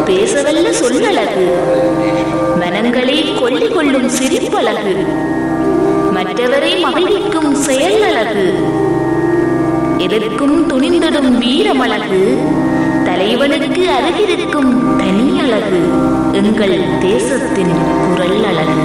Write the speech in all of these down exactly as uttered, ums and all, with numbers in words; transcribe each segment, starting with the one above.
பேசவல்ல சொல்லழகு, மனங்களை கொள்ளி கொள்ளும் சிரிப்பழகு, மற்றவரை மகிழ்விக்கும் செயல் அழகு, எதற்கும் துணிந்திடும் வீரமழகு, தலைவனுக்கு அருகிருக்கும் தனி அழகு, எங்கள் தேசத்தின் குரல் அழகு.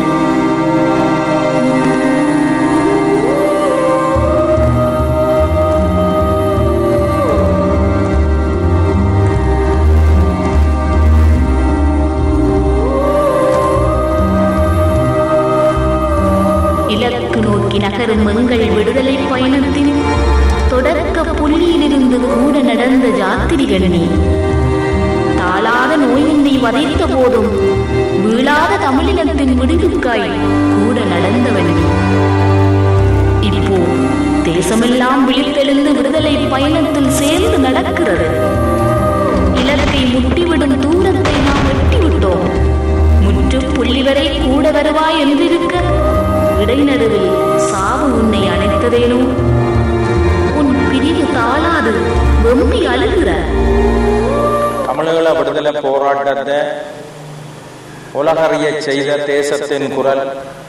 இலக்கு நோக்கி நகரும் எங்கள் விடுதலை பயணத்தின் தொடக்க புள்ளியிலிருந்து கூட நடந்த யாத்திரிகள் நீ. தாளாத நோயின்றி வதைத்த போதும் வீழாத தமிழினத்தின் விடுவிற்காய் கூட நடந்தவன் நீ. இப்போ தேசமெல்லாம் விழித்தெழுந்து விடுதலை பயணத்தில் சேர்ந்து நடக்கிறது. இலக்கை முட்டிவிடும் தூரத்தை நாம் வெட்டிவிட்டோம். முற்று புள்ளி வரை கூட வருவாய் என்றிருக்க இடைநடுவில் சாவு உன்னை அணைத்ததேனோ? உன் பிரிவு தாளாது வெம்பி அழுகிற. தமிழீழ விடுதலை போராட்டத்தை உலகறிய செய்த தேசத்தின் குரல்,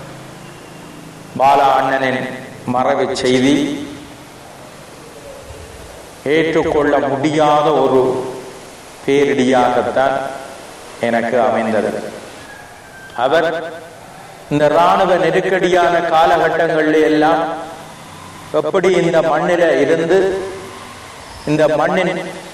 பாலா அண்ணனின் மறைவு செய்தி ஏற்றுக்கொள்ள முடியாத ஒரு பேரிடியாகத்தான் எனக்கு அமைந்தது. அவர் இந்த இராணுவ நெருக்கடியான காலகட்டங்களில் எல்லாம் எப்படி இந்த மண்ணில இருந்து இந்த மண்ணின்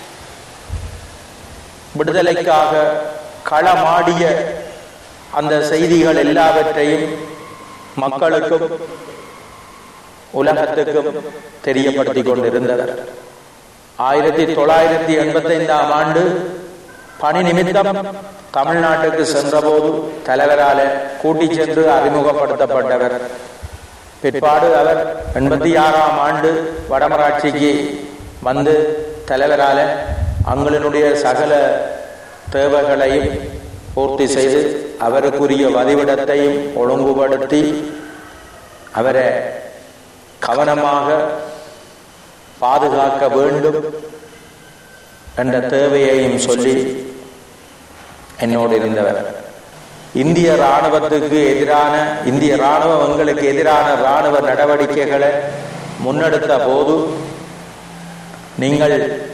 விடுதலைக்காக களமாடிய அந்த செய்திகள் எல்லாவற்றையும் மக்களுக்கும் உலகத்துக்கும் தெரியப்படுத்திக் கொண்டிருந்தவர். ஆயிரத்தி தொள்ளாயிரத்தி எண்பத்தி ஐந்தாம் ஆண்டு பணி நிமித்தம் தமிழ்நாட்டுக்கு சென்றபோது தலைவரால கூட்டி சென்று அறிமுகப்படுத்தப்பட்டவர். பிற்பாடு அவர் எண்பத்தி ஆறாம் ஆண்டு வடமராட்சிக்கு வந்து தலைவரால அங்களினுடைய சகல தேவைகளையும் பூர்த்தி செய்து அவருக்குரிய வதிவிடத்தையும் ஒழுங்குபடுத்தி அவரை கவனமாக பாதுகாக்க வேண்டும் என்ற தேவையையும் சொல்லி என்னோடு இருந்தவர். இந்திய இராணுவத்துக்கு எதிரான இந்திய இராணுவம் எங்களுக்கு எதிரான இராணுவ நடவடிக்கைகளை முன்னெடுத்த போது நீங்கள்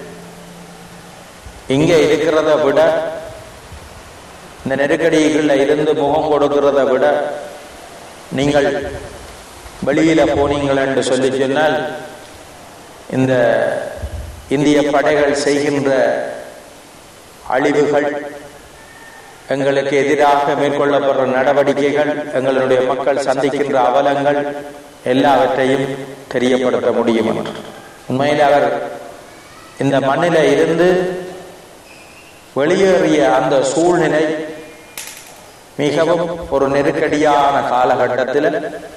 இங்கே இருக்கிறத விட இந்த நெருக்கடிகளில் இருந்து முகம் கொடுக்கிறத விட நீங்கள் வெளியில போனீங்கள் என்று சொல்லி சொன்னால் இந்த இந்திய படைகள் செய்கின்ற அழிவுகள், எங்களுக்கு எதிராக மேற்கொள்ளப்படுற நடவடிக்கைகள், எங்களுடைய மக்கள் சந்திக்கின்ற அவலங்கள் எல்லாவற்றையும் தெரியப்படுத்த முடியும். உண்மையில் அவர் இந்த மண்ணில இருந்து வெளியேறிய அந்த சூழ்நிலை மிகவும் ஒரு நெருக்கடியான காலகட்டத்தில்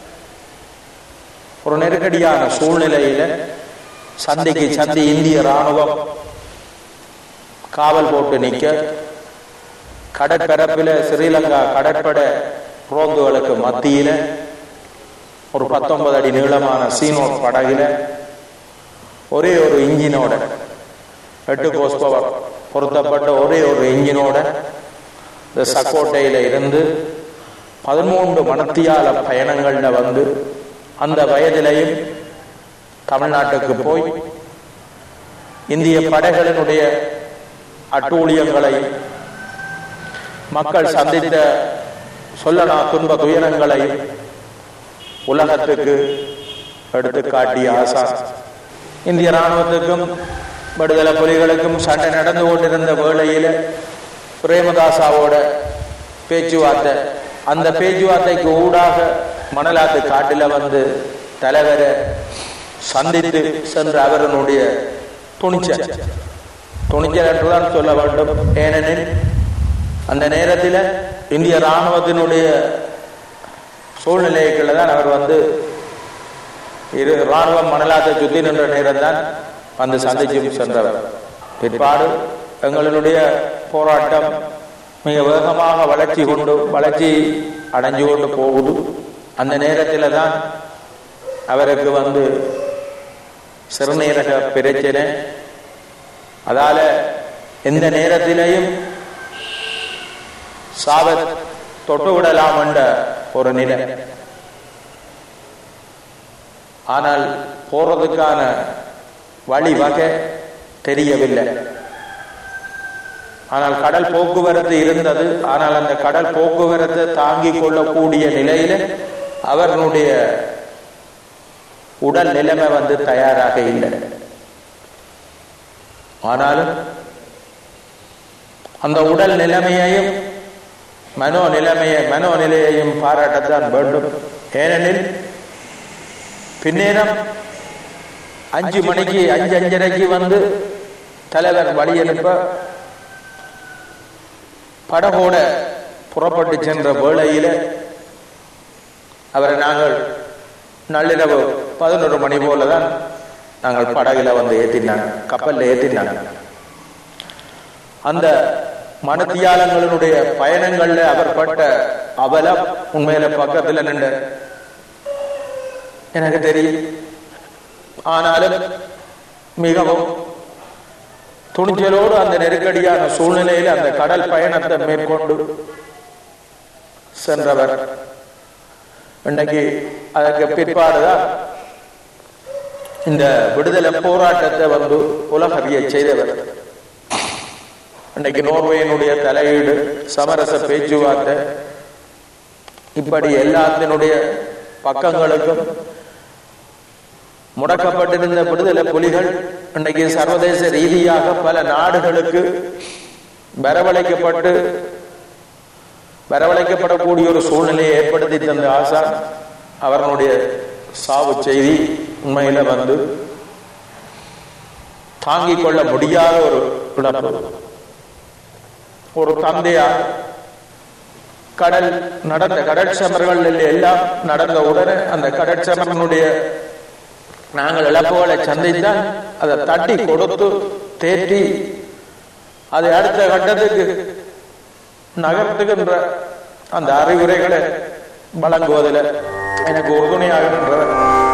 ஒரு நெருக்கடியான சூழ்நிலையில சந்திக்கு சந்தி இந்திய இராணுவம் காவல் போட்டு நிற்க, கடற்பரப்பில ஸ்ரீலங்கா கடற்படை ரோந்துகளுக்கு மத்தியில ஒரு பத்தொன்பது அடி நீளமான சீனோட் படகுல ஒரே ஒரு இன்ஜினோட எட்டு கோஸ் பவர் பொருத்தப்பட்ட ஒரே ஒரு இன்ஜினோட இந்த சக்கோட்டையில இருந்து பதிமூன்று மணத்தியால பயணங்கள்ல வந்து அந்த வயதிலையும் தமிழ்நாட்டுக்கு போய் இந்திய படைகளினுடைய அட்டூழியங்களை, மக்கள் சந்தித்த சொல்லனா துன்ப துயரங்களை உலகத்துக்கு எடுத்து காட்டிய ஆசான். இந்திய இராணுவத்துக்கும் விடுதலை புலிகளுக்கும் சண்டை நடந்து கொண்டிருந்த வேளையில பிரேமதாசாவோட பேச்சுவார்த்தை, அந்த பேச்சுவார்த்தைக்கு ஊடாக மணலாத்து காட்டில வந்து தலைவரை சந்தித்து சென்ற அவருடைய துணிச்சல் துணிச்சல் என்றுதான் சொல்ல வேண்டும். ஏனெனில் அந்த நேரத்தில் இந்திய இராணுவத்தினுடைய சூழ்நிலைகளை தான் அவர் வந்து இரு இராணுவம் மணலாத்தை சுத்தி நின்ற நேரம் தான் வந்து சந்திச்சு சென்றவர். பிற்பாடு எங்களுடைய போராட்டம் மிக வேகமாக வளர்ச்சி கொண்டு வளர்ச்சி அடைஞ்சு கொண்டு போகுது. அந்த நேரத்தில் தான் அவருக்கு வந்து சிறுநீரக பிரச்சனை. அதால எந்த நேரத்திலையும் சாவை தொட்டு விடலாம் என்ற ஒரு நிலை. ஆனால் போறதுக்கான வழிவகை தெரியவில்லை. ஆனால் கடல் போக்குவரத்து இருந்தது. ஆனால் அந்த கடல் போக்குவரத்தை தாங்கிக் கொள்ளக்கூடிய நிலையில அவர்களுடைய உடல் நிலைமை வந்து தயாராக இல்லை. ஆனாலும் அந்த உடல் நிலைமையையும் மனோ நிலைமையை மனோநிலையையும் பாராட்டத்தான் வேண்டும். ஏனெனில் பின்னேரம் அஞ்சு மணிக்கு அஞ்சு அஞ்சரைக்கு வந்து தலைவர் வழி அனுப்ப படகோட புறப்பட்டு சென்ற வேளையில அவரை நாங்கள் நள்ளிரவு பதினொரு மணி போலதான் நாங்கள் படகுல வந்து ஏற்றினாங்க, கப்பல்ல ஏற்றினாங்க. அந்த மனத்தியாளங்களுடைய பயணங்கள்ல அவர் பட்ட அவலம் உண்மையில பக்கத்துல நின்று எனக்கு தெரியும். ஆனாலும் மிகவும் துணிச்சலோடு அந்த நெருக்கடியான சூழ்நிலையில் அந்த கடல் பயணத்தை மேற்கொண்டு சென்றவர். இன்றைக்கு அதற்கு பிற்பாடுதான் இந்த விடுதலை போராட்டத்தை வந்து உலகறிய செய்தவர். இன்றைக்கு நோர்வேயினுடைய தலையீடு, சமரச பேச்சுவார்த்தை, இப்படி எல்லாத்தினுடைய பக்கங்களுக்கும் முடக்கப்பட்டிருந்த விடுதலை புலிகள் இன்றைக்கு சர்வதேச ரீதியாக பல நாடுகளுக்கு வரவழைக்கப்பட்டு வரவழைக்கப்படக்கூடிய ஒரு சூழ்நிலையை ஏற்படுத்தி தந்த ஆசான் அவர்களுடைய சாவு செய்தி உண்மையில வந்து தாங்கிக் கொள்ள முடியாத ஒரு இழப்பு. ஒரு தந்தையார் கடல் நடந்த கடற்சமர்கள் எல்லாம் நடந்த உடனே அந்த கடற்சமரனுடைய நாங்கள் இழப்புகளை சந்தித்தால் அதை தட்டி கொடுத்து தேற்றி அதை அடுத்த கட்டத்துக்கு நகர்த்துகின்ற அந்த அறிவுரைகளை வழங்குவதில் எனக்கு உறுதுணையாகின்றவர்.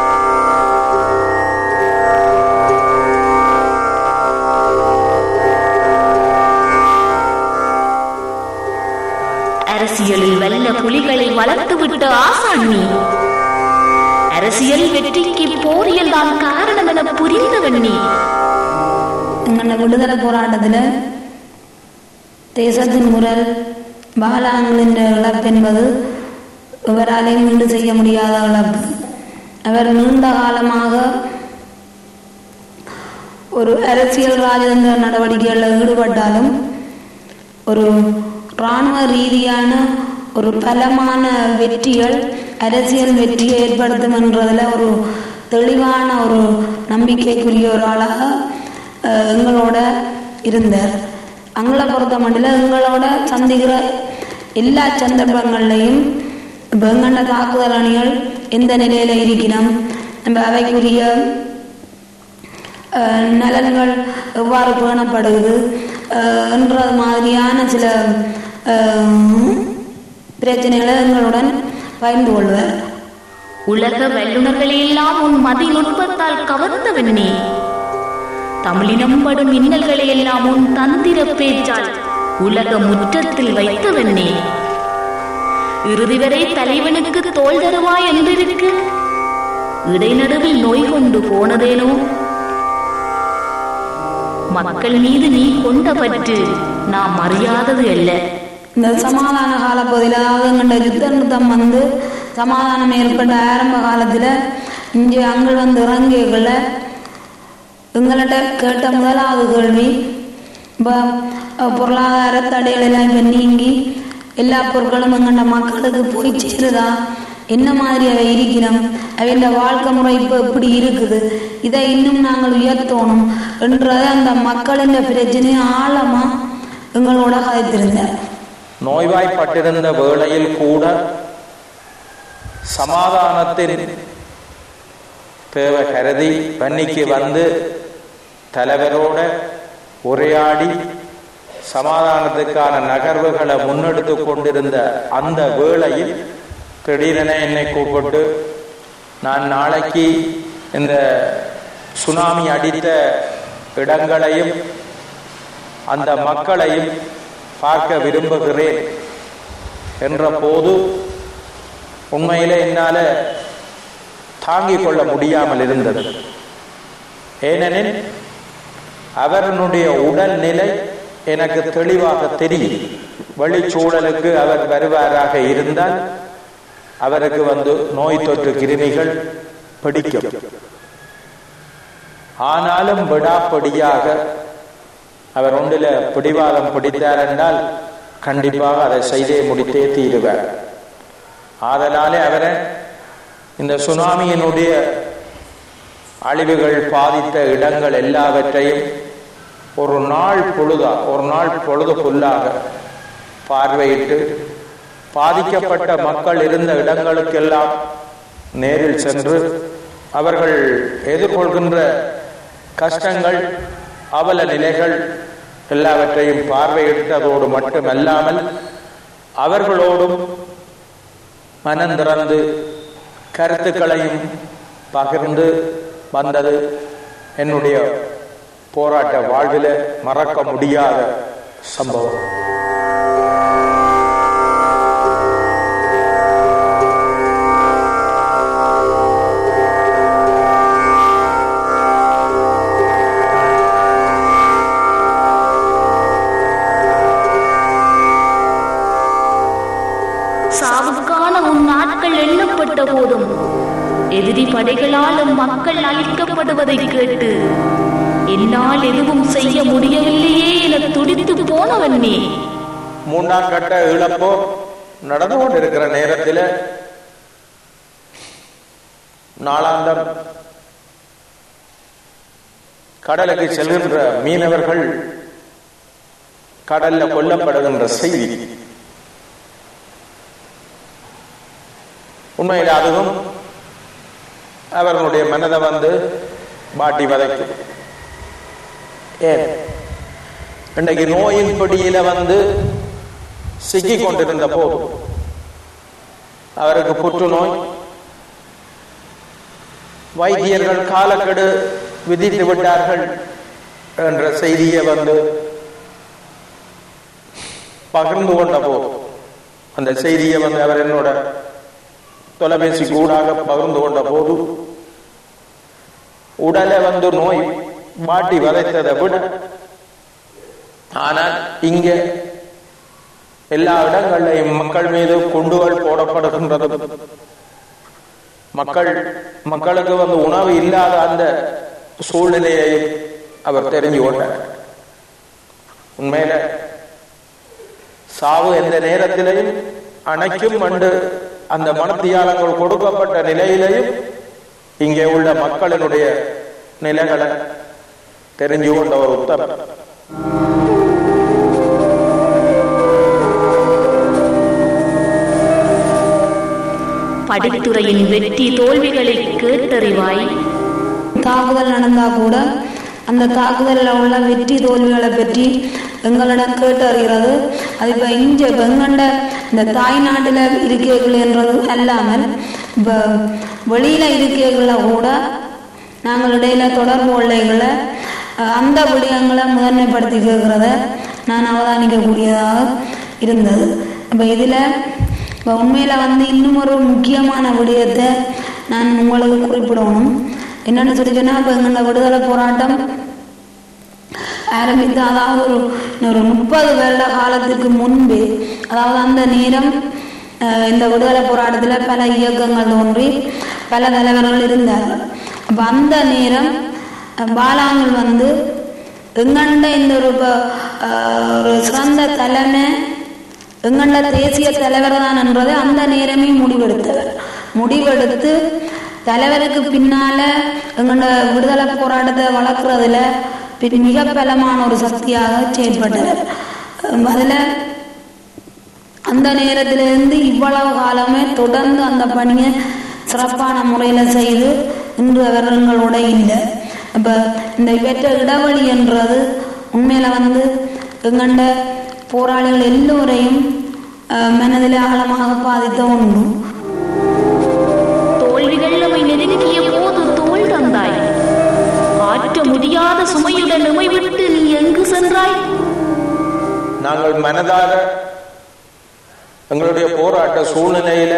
அரசியலில் வல்ல புலிகளை வளர்த்து விட்ட ஆசான் நீ. அரசியல் வெற்றிக்கு போரியல் தான் காரணம் என புரிந்தவன் நீ. எங்களோட விடுதலை போராட்டத்தில் தேசத்தின் முரல் பாலாங்களின் இழப்பு என்பது இவராலையும் மீண்டு செய்ய முடியாத இழப்பு. அவர் நீண்ட காலமாக ஒரு அரசியல் ராஜதந்திர நடவடிக்கைகளில் ஈடுபட்டாலும் ஒரு இராணுவ ரீதியான ஒரு பலமான வெற்றிகள் அரசியல் வெற்றியை ஏற்படுத்தும் என்றதில் ஒரு தெளிவான ஒரு நம்பிக்கைக்குரிய ஒரு ஆளாக எங்களோட இருந்தார். அங்களை பொறுத்த மட்டும் எங்களோட சந்திக்கிற எல்லா சந்தர்ப்பங்கள்லையும் இப்போ எங்கண்ட தாக்குதல் அணிகள் எந்த நிலையில் இருக்கணும், நம்ம அவைக்குரிய நலன்கள் எவ்வாறு பேணப்படுது என்றது மாதிரியான சில பிரச்சனைகளை எங்களுடன் பகிர்ந்து கொள்வார். உலக வல்லுநர்களை எல்லாம் உன் மதி நுட்பத்தால் கவர்ந்தவன் நீ. தமிழினம் படும் இன்னல்களை எல்லாம் உன் தந்திர பேச்சால் உலக முற்றத்தில் வைத்தவன் நீ. இறுதி வரை தலைவனுக்கு தோல் தருவாய் என்றிருக்கு, இடைநடுவில் நோய் கொண்டு போனதேனோ. மக்கள் மீது நீ கொண்ட பற்று நாம் அறியாதது அல்ல. இந்த சமாதான காலப்பகுதியில், அதாவது எங்கள்ட யுத்த நிறுத்தம் வந்து சமாதானம் ஏற்பட்ட ஆரம்ப காலத்தில் இங்கே அங்கள் வந்து இறங்கியல எங்கள்கிட்ட கேட்ட முதலாவது கேள்வி, இப்போ பொருளாதார தடைகளெல்லாம் இப்போ நீங்கி எல்லா பொருட்களும் எங்கள்ட மக்களுக்கு போய் சேருதா, என்ன மாதிரி அவை இருக்கிறோம், அவையோட வாழ்க்கை முறை இப்போ எப்படி இருக்குது, இதை இன்னும் நாங்கள் உயர்த்தணும் என்றதை அந்த மக்களின் பிரச்சனையை ஆழமாக எங்களோட கதைத்திருந்தார். நோய்வாய்ப்பட்டிருந்த வேளையில் கூட சமாதானத்தின் தேவை கருதி வன்னிக்கு வந்து தலைவரோட உரையாடி சமாதானத்துக்கான நகர்வுகளை முன்னெடுத்து கொண்டிருந்த அந்த வேளையில் திடீரென என்னை கூப்பிட்டு, நான் நாளைக்கு இந்த சுனாமி அடித்த இடங்களையும் அந்த மக்களையும் பார்க்க விரும்புகிறேன் என்ற போது உண்மையிலே என்னால தாங்கிக் கொள்ள முடியாமல் இருந்தது. ஏனெனில் அவருடைய உடல்நிலை எனக்கு தெளிவாக தெரியும். வெளிச்சூழலுக்கு அவர் வருவாராக இருந்தால் அவருக்கு வந்து நோய் தொற்று கிருமிகள் பிடிக்கும். ஆனாலும் விடாப்படியாக அவர் ஒன்றில் பிடிவாதம் பிடித்தார் என்றால் கண்டிப்பாக அதை செய்தே முடித்தே தீருவார். ஆதலாலே அவரை இந்த சுனாமியினுடைய அழிவுகள் பாதித்த இடங்கள் எல்லாவற்றையும் ஒரு நாள் பொழுதா ஒரு நாள் பொழுதுக்குள்ளாக பார்வையிட்டு பாதிக்கப்பட்ட மக்கள் இருந்த இடங்களுக்கெல்லாம் நேரில் சென்று அவர்கள் எதிர்கொள்கின்ற கஷ்டங்கள் அவல நிலைகள் எல்லாவற்றையும் பார்வையிட்டதோடு மட்டுமல்லாமல் அவர்களோடும் மனம் திறந்து கருத்துக்களையும் பகிர்ந்து வந்தது என்னுடைய போராட்ட வாழ்வில் மறக்க முடியாத சம்பவம். சாவுக்கான உன் நாட்கள் எண்ணப்பட்ட போதும் எதிரி படைகளாலும் மக்கள் அழிக்கப்படுவதை கேட்டு என்னால் எதுவும் செய்ய முடியவில்லையே என துடித்து போனவன் நீ. மூன்றாம் கட்ட இழப்போ நடந்து கொண்டிருக்கிற நேரத்தில் நாளாந்தம் கடலுக்கு செல்கின்ற மீனவர்கள் கடல்ல கொல்லப்படுகின்ற செய்தி உண்மையில் அதுவும் அவர்களுடைய மனதை வந்து பாட்டி வதைக்கும். ஏன் இன்றைக்கு நோயின் பிடியில வந்து சிக்கி கொண்டிருந்த போது அவருக்கு புற்றுநோய், வைத்தியர்கள் காலக்கெடு விதித்து விட்டார்கள் என்ற செய்தியை வந்து பகிர்ந்து கொண்ட போது அந்த செய்தியை வந்து அவர் என்னோட தொலைபேசி கூடாக பகிர்ந்து கொண்ட போது உடலை வந்து நோய் மாட்டி வதைத்ததை விட ஆனால் இங்க எல்லா இடங்களையும் மக்கள் மீது குண்டுகள் போடப்படுகின்றது. மக்கள் மக்களுக்கு வந்து உணவு இல்லாத அந்த சூழ்நிலையையும் அவர் தெரிஞ்சு கொண்டார். உண்மையில சாவு எந்த நேரத்திலையும் அணைக்கும் என்று அந்த மனத்தியாளங்கள் கொடுக்கப்பட்ட நிலையிலையும் இங்கே உள்ள மக்களினுடைய நிலைகளை தெரிஞ்சு கொண்ட ஒரு உத்தரவு. படித்துறையின் வெற்றி தோல்விகளை கேட்டறிவாய். தாக்குதல் நடந்தா கூட அந்த தாக்குதலில் உள்ள வெற்றி தோல்விகளை பற்றி எங்களிடம் கேட்டறிகிறது. அது இப்போ இங்க வெங்கண்ட இந்த தாய்நாட்டில் இருக்கைகள் என்றது அல்லாமல் இப்போ வெளியில் இருக்கைகளை கூட நாங்கள் இடையில தொடர்பு கொள்ளைகளை அந்த விடயங்களை முதன்மைப்படுத்தி கேட்கிறத நான் அவதானிக்கக்கூடியதாக இருந்தது. இப்போ இதில் இப்போ உண்மையில் வந்து இன்னும் ஒரு முக்கியமான விடயத்தை நான் உங்களுக்கு குறிப்பிடணும். என்னென்னு சொல்லி சொன்னால் இப்போ எங்களோட விடுதலை போராட்டம் ஆரம்பித்து அதாவது ஒரு ஒரு முப்பது வருட காலத்துக்கு முன்பே, அதாவது அந்த நேரம் இந்த விடுதலை போராட்டத்தில் பல இயக்கங்கள் தோன்றி பல தலைவர்கள் இருந்தார்கள். அப்போ அந்த நேரம் பாலாங்கள் வந்து எங்கண்ட இந்த ஒரு ஒரு சிறந்த தலைமை எங்கண்ட தேசிய தலைவர் தான் என்றதை அந்த நேரமே முடிவெடுத்தவர். முடிவெடுத்து தலைவருக்கு பின்னால எங்களோட விடுதலை போராட்டத்தை வளர்க்குறதுல மிக பலமான ஒரு சக்தியாக செயல்பட்டவர். அதில் அந்த நேரத்திலிருந்து இவ்வளவு காலமே தொடர்ந்து அந்த பணியை சிறப்பான முறையில் செய்து இன்று அவர்களோட இல்லை. இப்போ இந்த பெற்ற இடைவெளி என்றது உண்மையில வந்து எங்கண்ட போராளிகள் எல்லோரையும் மனதில் ஆழமாக பாதித்த ஒன்று. தோல்விகள் நம்மை நெருங்கிய போது தோல் தந்தாய். ஆற்ற முடியாத சுமையுடன் உமைவிட்டு நீ எங்கு சென்றாய்? நாங்கள் மனதார எங்களுடைய போராட்ட சூழ்நிலையில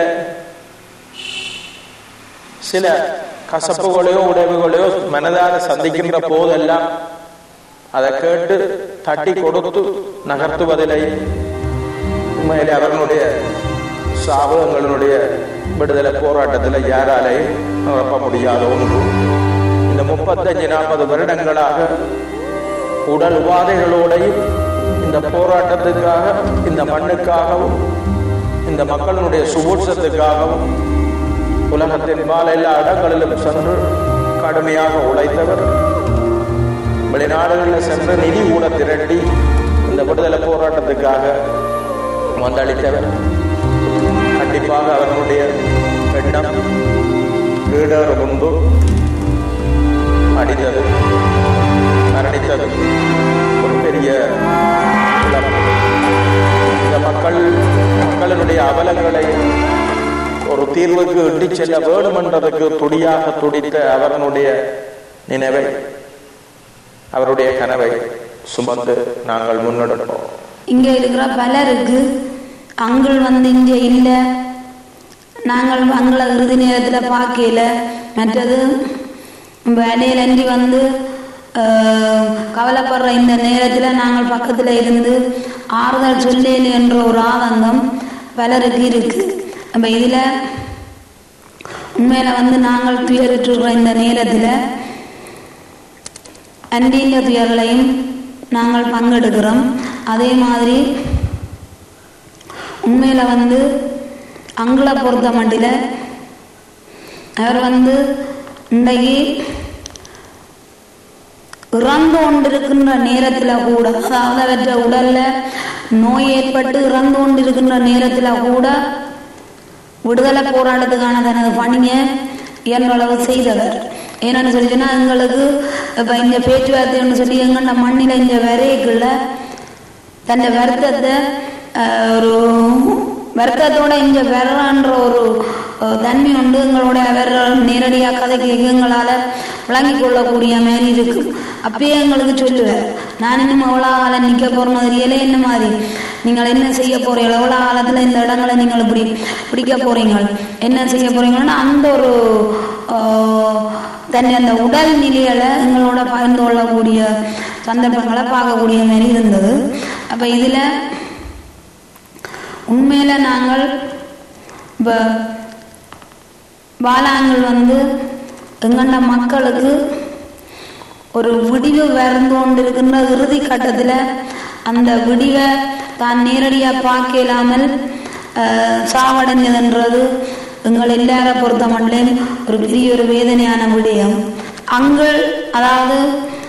சில கசப்புகளையோ உடைவுகளையோ மனதார சந்திக்கின்ற போதெல்லாம் அதை கேட்டு தட்டி கொடுத்து நகர்த்துவதில்லை. உண்மையிலே அவர்களுடைய சாவு எங்களுடைய விடுதலை போராட்டத்தில் யாராலையும் நிரப்ப முடியாத ஒன்று. இந்த முப்பத்தஞ்சு நாற்பது வருடங்களாக உடல் உபாதைகளோடையும் இந்த போராட்டத்துக்காக, இந்த மண்ணுக்காகவும், இந்த மக்களுடைய சுபூட்சத்துக்காகவும் உலகத்தின் பால் எல்லா இடங்களிலும் சென்று கடுமையாக உழைத்தவர். வெளிநாடுகளில் சென்று நிதி கூட திரட்டி இந்த விடுதலை போராட்டத்துக்காக வந்தளித்தவர். கண்டிப்பாக அவர்களுடைய எண்ணம் ஈடேற முன்பு அடித்தது, மரணித்தது ஒரு பெரிய இழப்பு. இந்த மக்கள் மக்களினுடைய அவலங்களை ஒரு தீர்வுக்கு இட்டு செல்ல வேண்டும் என்றதுக்கு துடியாக துடித்த அவர்களுடைய நினைவை, அவருடைய கனவை சுமந்து நாங்கள் முன்னெடுப்போம். இங்க இருக்கிற பலருக்கு அங்கள் வந்து இங்க இல்ல, நாங்கள் அங்களை இறுதி நேரத்துல பார்க்கல, மற்றது வேலையில அன்றி வந்து கவலைப்படுற இந்த நேரத்துல நாங்கள் பக்கத்துல இருந்து ஆறுதல் சொல்லேன் என்ற ஒரு ஆதங்கம் பலருக்கு இருக்கு. அப்ப இதுல உண்மையில வந்து நாங்கள் துயரிட்டுற இந்த நேரத்துல அன்பிய துயர்களையும் நாங்கள் பங்கெடுக்கிறோம். அதே மாதிரி உண்மையில வந்து அங்களை பொறுத்த மட்டில அவர் வந்து இன்றைக்கு இறந்து கொண்டிருக்கின்ற நேரத்துல கூட, அதாவது அவற்ற உடல்ல நோய் ஏற்பட்டு இறந்து கொண்டிருக்கின்ற நேரத்துல கூட விடுதலை போராட்டத்துக்கான தனது பணியை இயன்றளவு செய்தவர். என்னன்னு சொல்லிச்சுன்னா, எங்களுக்கு இப்ப இந்த பேச்சுவார்த்தைன்னு சொல்லி எங்கண்ட மண்ணில இந்த வரைக்குள்ள தன் வருத்தத்தை ஒரு வருத்தத்தோட இங்க வர்றான்ற ஒரு தன்மை உண்டு. எங்களோட அவர் நேரடியாக கதைக்கு எங்களால விளங்கி கொள்ளக்கூடிய மாதிரி இருக்கு. அப்பயே எங்களுக்கு சொல்லுவார், நான் இன்னும் எவ்வளோ காலம் நிற்க போற மாதிரியில என்ன மாதிரி நீங்கள் என்ன செய்ய போறீங்க, எவ்வளோ காலத்துல இந்த இடங்களை நீங்கள் இப்படி பிடிக்க போறீங்க, என்ன செய்ய போறீங்கன்னா அந்த ஒரு தன்னை அந்த உடல் நிலையில எங்களோட பகிர்ந்து கொள்ளக்கூடிய சந்தர்ப்பங்களை பார்க்கக்கூடிய மாதிரி இருந்தது. அப்ப இதுல உண்மையில நாங்கள் இப்ப வாழாங்கள் வந்து எங்கண்ட மக்களுக்கு ஒரு விடிவு வறந்து கொண்டு இருக்கின்ற இறுதி கட்டத்துல அந்த விடிவை தான் நேரடியா பார்க்க இல்லாமல் சாவடைஞ்சதுன்றது எங்கள் எல்லார பொறுத்த மட்டும் ஒரு பெரிய ஒரு வேதனையான விடயம். அங்கள் அதாவது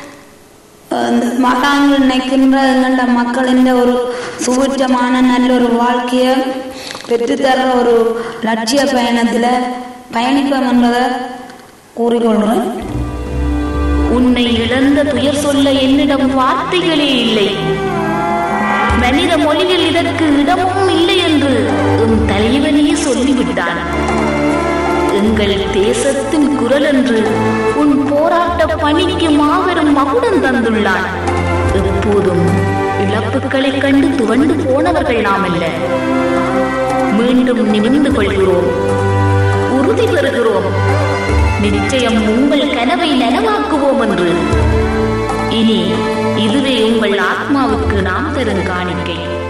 மகாங்கள் நினைக்கின்ற எங்கண்ட மக்களின் ஒரு சுபூற்றமான நல்ல ஒரு வாழ்க்கையை பெற்றுத்தர ஒரு லட்சிய பயணத்துல பயணிப்போம் என்பதை கூறிக்கொள்கிறேன். உன்னை இழந்த துயர் சொல்ல என்னிடம் வார்த்தைகளே இல்லை. மனித மொழியில் இதற்கு இடமும் இல்லை என்று உன் தலைவனே சொல்லிவிட்டான். எங்கள் தேசத்தின் குரல் என்று உன் போராட்ட பணிக்கு மாபெரும் மகுடம் தந்துள்ளான். எப்போதும் இழப்புகளை கண்டு துவண்டு போனவர்கள் நாம் அல்ல. மீண்டும் நிமிர்ந்து கொள்கிறோம், உறுதி பெறுகிறோம். நிச்சயம் உங்கள் கனவை நனவாக்குவோம் என்று. இனி இதுவே உங்கள் ஆத்மாவுக்கு நாம் தரும் காணிக்கை.